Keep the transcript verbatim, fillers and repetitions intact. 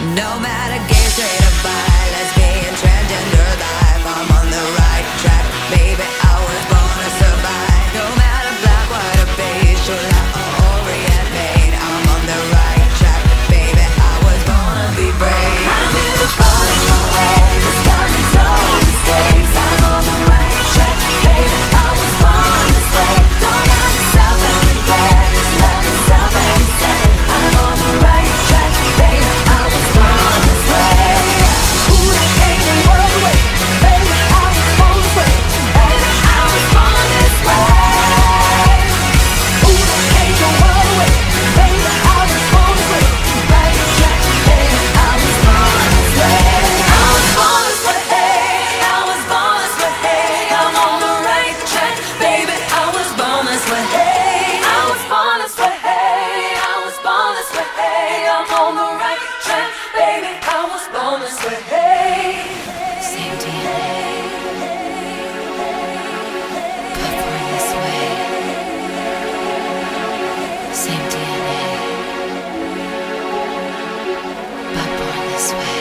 No matter gay, straight or bi, lesbian, transgender life, I'm on the right track, baby, I was born to survive. No matter black, white or beige, true love or Orient made, I'm on the right track, baby, I was born to be brave. I'm never falling away, this time is no mistakes, I'm on the right track, baby, I was born this way. Don't ask yourself and regret, just love yourself and say, I'm on the right track, baby, I was born this way. Who that came the world away, baby, I was born this way, baby, I was born this way. Who that came the world away, baby, I was born this way, right track, baby, I was born this way. I was born this way, I was born this way, I'm on the right track, baby, I was born this way. I was born this way, I was born this way, I'm on the right track, baby, I was born this way. Same D N A, but born this way. Same D N A, but born this way.